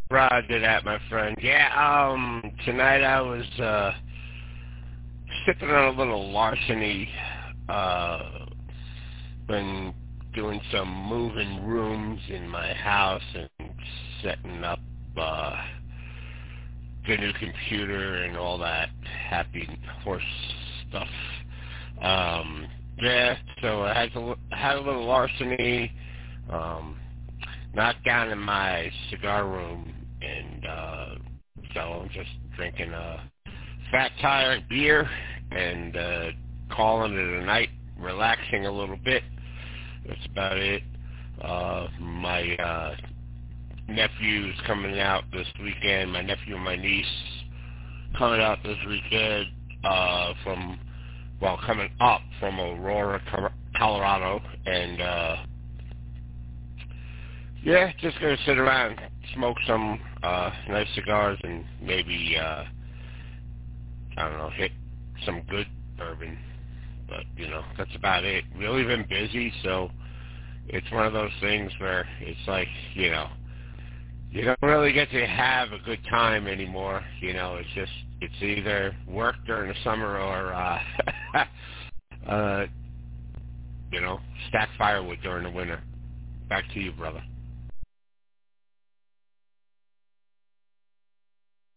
Roger that, my friend. Yeah, tonight I was sipping on a little larceny. Been doing some moving rooms in my house and setting up the new computer and all that happy horse stuff. Yeah, so I had a little larceny. Knocked down in my cigar room, and so I'm just drinking a Fat Tire beer and calling it a night, relaxing a little bit. That's about it. My nephew's coming out this weekend. My nephew and my niece coming out this weekend coming up from Aurora, Colorado, and yeah, just gonna sit around, smoke some nice cigars, and maybe I don't know, hit some good bourbon. But that's about it. Really been busy, so it's one of those things where it's like you don't really get to have a good time anymore. It's either work during the summer or stack firewood during the winter. Back to you, brother.